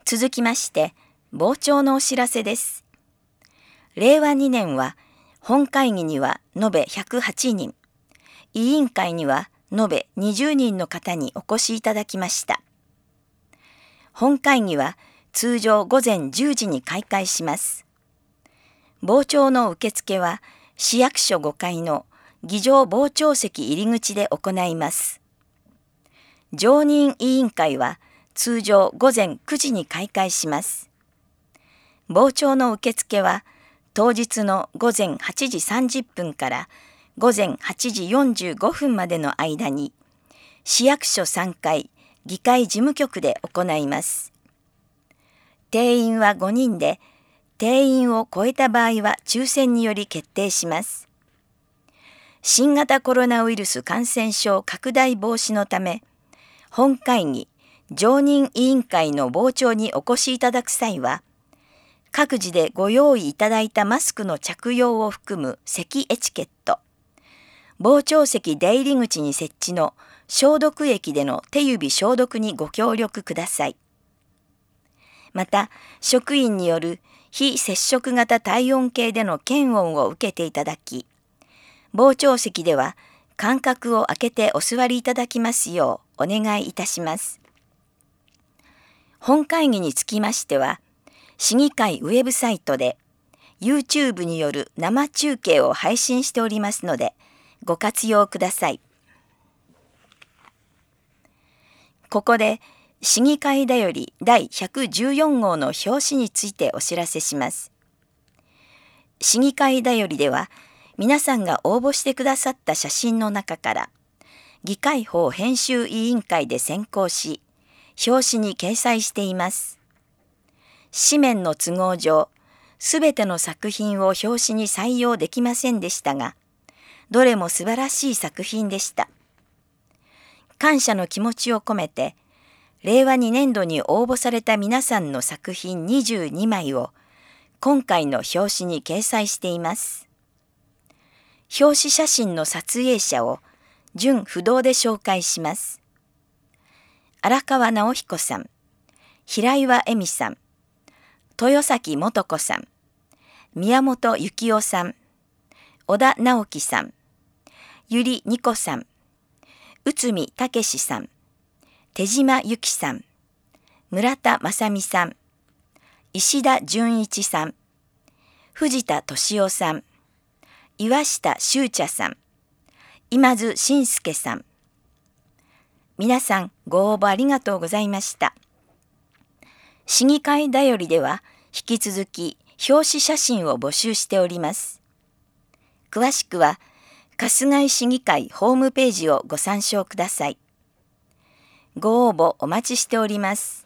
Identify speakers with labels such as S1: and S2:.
S1: 続きまして、傍聴のお知らせです。令和2年は、本会議には延べ108人、委員会には延べ20人の方にお越しいただきました。本会議は通常午前10時に開会します。傍聴の受付は、市役所5階の議場傍聴席入り口で行います。常任委員会は通常午前9時に開会します。傍聴の受付は当日の午前8時30分から午前8時45分までの間に市役所3階議会事務局で行います。定員は5人で、定員を超えた場合は抽選により決定します。新型コロナウイルス感染症拡大防止のため、本会議常任委員会の傍聴にお越しいただく際は、各自でご用意いただいたマスクの着用を含む席エチケット、傍聴席出入り口に設置の消毒液での手指消毒にご協力ください。また、職員による非接触型体温計での検温を受けていただき、傍聴席では間隔を空けてお座りいただきますようお願いいたします。本会議につきましては、市議会ウェブサイトで YouTube による生中継を配信しておりますので、ご活用ください。ここで、市議会だより第114号の表紙についてお知らせします。市議会だよりでは、皆さんが応募してくださった写真の中から、議会法編集委員会で選考し、表紙に掲載しています。紙面の都合上、すべての作品を表紙に採用できませんでしたが、どれも素晴らしい作品でした。感謝の気持ちを込めて、令和2年度に応募された皆さんの作品22枚を今回の表紙に掲載しています。表紙写真の撮影者を順不動で紹介します。荒川直彦さん、平岩恵美さん、豊崎素子さん、宮本幸雄さん、小田直樹さん、百合二子さん、内海武さん、手島由紀さん、村田正美さん、石田純一さん、藤田敏夫さん、岩下修茶さん、今津信介さん。皆さんご応募ありがとうございました。市議会だよりでは引き続き表紙写真を募集しております。詳しくは春日井市議会ホームページをご参照ください。ご応募お待ちしております。